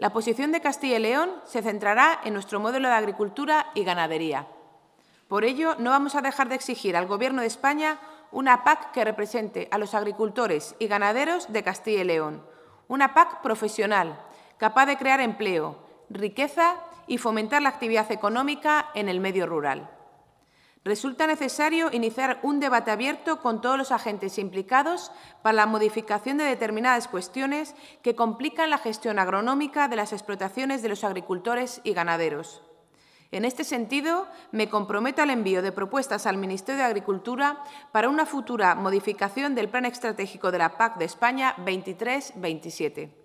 La posición de Castilla y León se centrará en nuestro modelo de agricultura y ganadería. Por ello, no vamos a dejar de exigir al Gobierno de España una PAC que represente a los agricultores y ganaderos de Castilla y León, una PAC profesional, capaz de crear empleo, riqueza y fomentar la actividad económica en el medio rural. Resulta necesario iniciar un debate abierto con todos los agentes implicados para la modificación de determinadas cuestiones que complican la gestión agronómica de las explotaciones de los agricultores y ganaderos. En este sentido, me comprometo al envío de propuestas al Ministerio de Agricultura para una futura modificación del Plan Estratégico de la PAC de España 23-27.